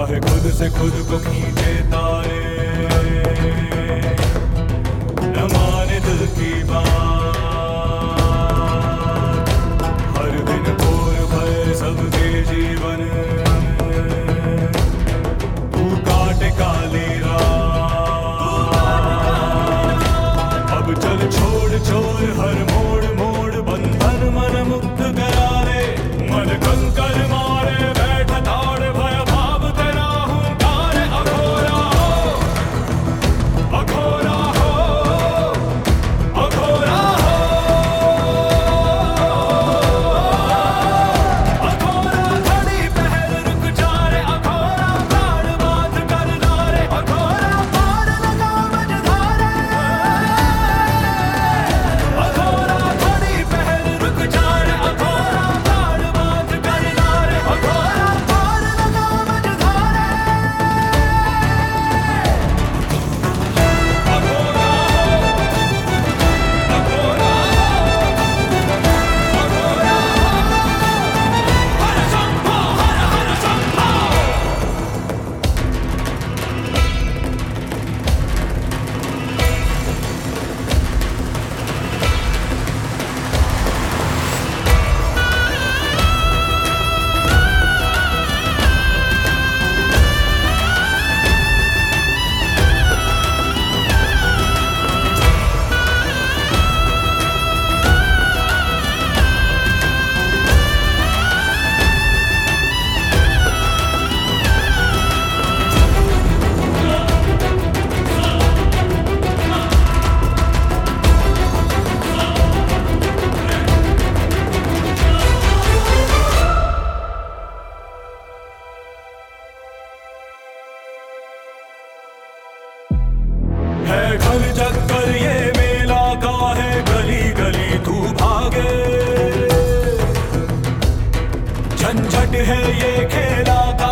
चाहे खुद से खुद को खींचे तारे, न माने दिल की बात। हर दिन भोर भय सबके जीवन, तू काटे काली रात। अब चल छोड़ छोड़ हर मोड़ मोड़, बंधन मन मुक्त करा दे। मन कंकर मारे बैठ ताड़, भय भाव तेरा हुंकार। अघोरा हो, अघोरा हो, अघोरा हो। अघोरा घड़ी पहल रुक जा रे, अघोरा प्राण बांध कर नारे। अघोरा पार लगा मझधारे, अघोरा घड़ी पहल रुक जा रे। अघोरा प्राण बांध कर नारे, अघोरा पार लगा मझधारे। अघोरा हो, अघोरा हो, अघोरा हो। हर शंभो, हर हर शंभो। है घर चक्कर ये मेला का है, गली गली तू भागे। झंझट है ये खेला का,